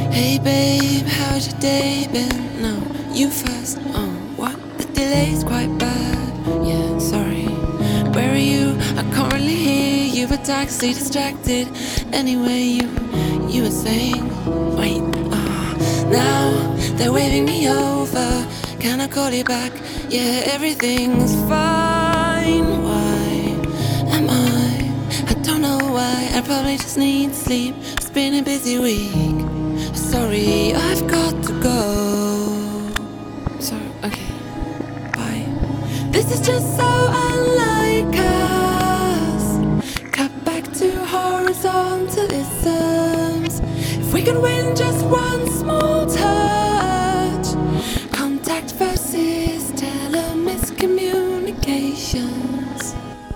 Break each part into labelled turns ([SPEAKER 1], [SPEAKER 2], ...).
[SPEAKER 1] Hey babe, how's your day been? No, you first. Oh, what? The delay's quite bad. Yeah, sorry. Where are you? I can't really hear you. A taxi distracted. Anyway, you were saying. Wait. Now they're waving me over. Can I call you back? Yeah, everything's fine. Why am I don't know why. I probably just need sleep. It's been a busy week. Sorry, I've got to go. Sorry, okay, bye. This is just so unlike us. Cut back to horizontalisms. If we could win just one small touch. Contact versus telemiscommunications.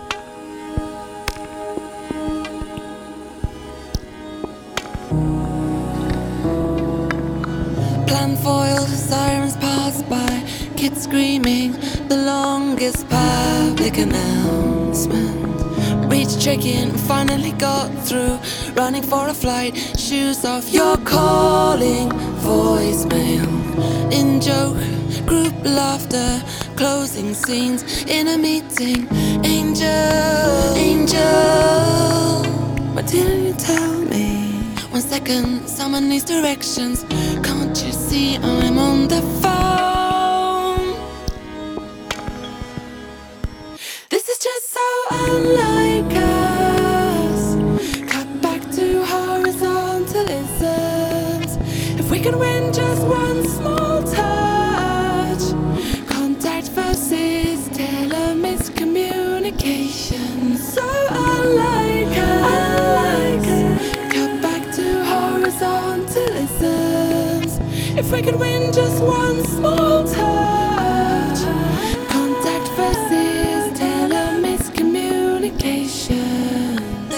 [SPEAKER 1] Plan foiled, sirens pass by, kids screaming, the longest public announcement. Reached check-in, finally got through, running for a flight, shoes off, you're calling, voicemail. In joke, group laughter, closing scenes, in a meeting, angel, what didn't you tell me? 1 second, someone needs directions. Can't you see I'm on the phone? This is just so unlike us. Cut back to horizontalisms. If we could win just one small touch. Contact versus telemiscommunication. So unlike us. If we could win just one small touch. Contact versus telemiscommunication.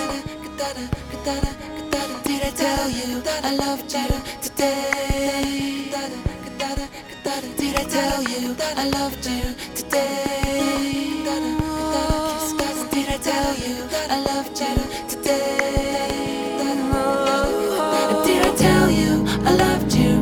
[SPEAKER 1] Did I tell you I loved you today? Did I tell you I loved you today? Did I tell you I loved you today? Did I tell you I loved you?